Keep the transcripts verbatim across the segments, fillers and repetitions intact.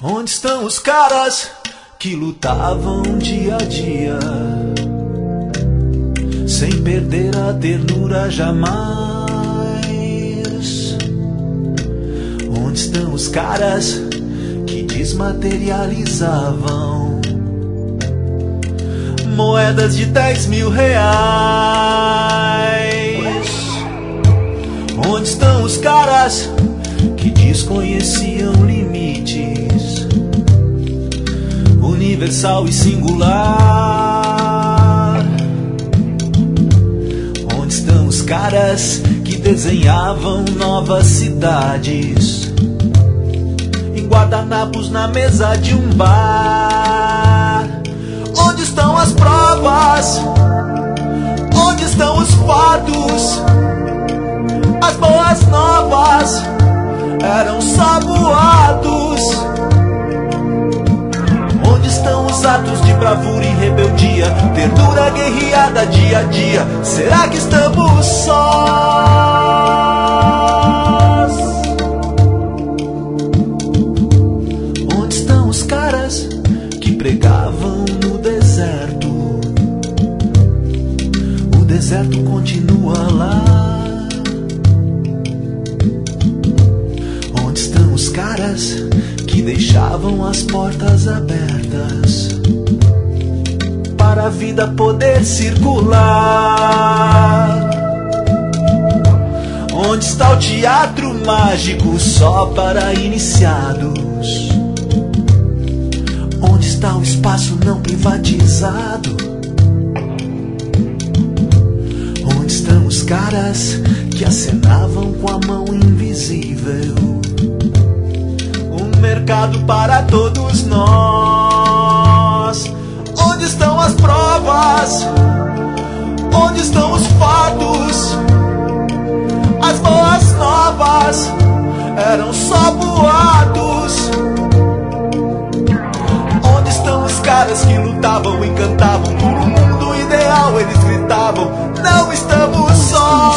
Onde estão os caras que lutavam dia a dia, sem perder a ternura jamais? Onde estão os caras que desmaterializavam moedas de dez mil reais? Onde estão os caras que desconheciam limites, universal e singular? Onde estão os caras que desenhavam novas cidades em guardanapos na mesa de um bar? Onde estão as provas? Onde estão os fatos? As boas novas eram só boatos. Onde estão os atos de bravura e rebeldia, ternura guerreada dia a dia? Será que estamos sós? Onde estão os caras que pregavam no deserto? O deserto continua lá. Onde estão os caras que deixavam as portas abertas para a vida poder circular? Onde está o teatro mágico só para iniciados? Onde está o espaço não privatizado? Onde estão os caras que acenavam com a mão invisível um mercado para todos nós? Onde estão as provas? Onde estão os fatos? As boas novas eram só boatos. Onde estão os caras que lutavam e cantavam por um mundo ideal? Eles gritavam: não estamos sós.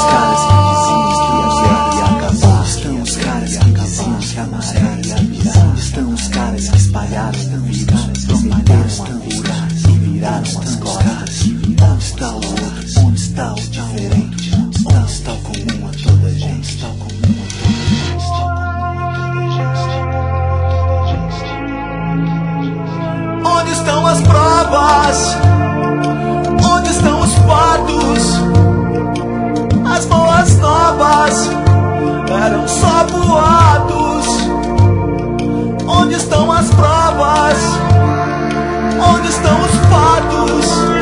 Onde estão os caras que espalharam vírus, prometeram a cura e viraram as costas? Onde está o outro? Onde está o diferente? Onde está o comum a toda gente? Onde estão as provas? Onde estão os fatos? As boas novas eram só boatos. Onde estão as provas? Onde estão os fatos?